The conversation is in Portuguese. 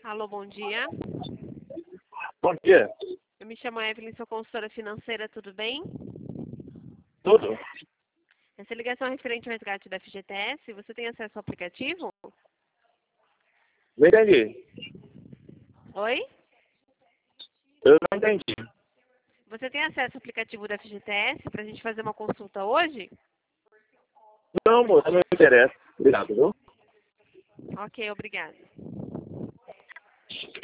Alô, bom dia. Bom dia. Eu me chamo Evelyn, sou consultora financeira, tudo bem? Tudo? Essa ligação é referente ao resgate da FGTS. Você tem acesso ao aplicativo? Não entendi. Oi? Eu não entendi. Você tem acesso ao aplicativo da FGTS para a gente fazer uma consulta hoje? Não, moça, não me interessa. Obrigado, viu? Ok, obrigada.